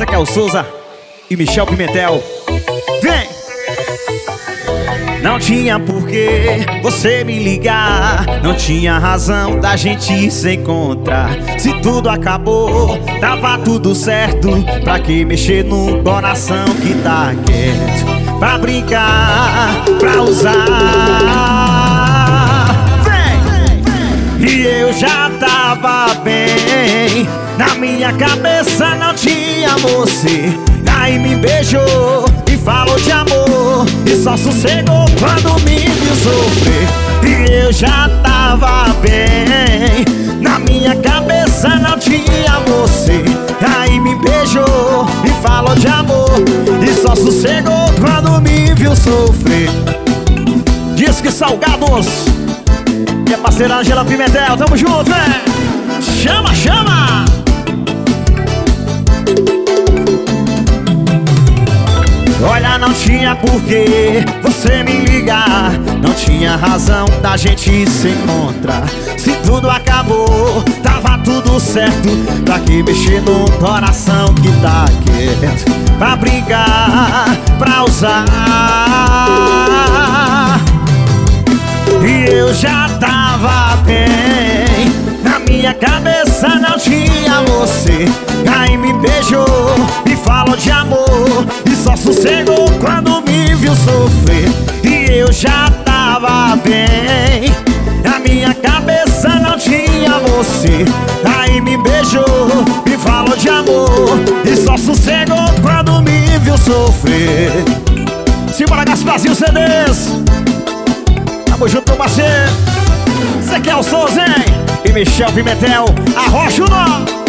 Zequiel Souza e Michel Pimentel. Vem! Não tinha porquê você me ligar, não tinha razão da gente se encontrar. Se tudo acabou, tava tudo certo. Pra que mexer no coração que tá quieto? Pra brincar, pra usar. Vem! E eu já tava bem, na minha cabeça não tinha você. Aí me beijou e falou de amor, e só sossegou quando me viu sofrer. E eu já tava bem, na minha cabeça não tinha você. Aí me beijou e falou de amor, e só sossegou quando me viu sofrer. Diz que Salgados, minha parceira Angela Pimentel, tamo junto, né? Chama, chama! Olha, não tinha porquê você me ligar, não tinha razão da gente se encontrar. Se tudo acabou, tava tudo certo. Pra que mexer no coração que tá quieto? Pra brigar, pra usar. E eu já tava bem, na minha cabeça não tinha você. Aí me beijou e falou de amor, e só sossegou quando me viu sofrer. E eu já tava bem, na minha cabeça não tinha você. Aí me beijou e falou de amor, e só sossegou quando me viu sofrer. Simbora Gasparzinho CDs. Tamo junto, parceiro. Zequiel Souza, hein? E Michel Pimentel, arrocha o nó.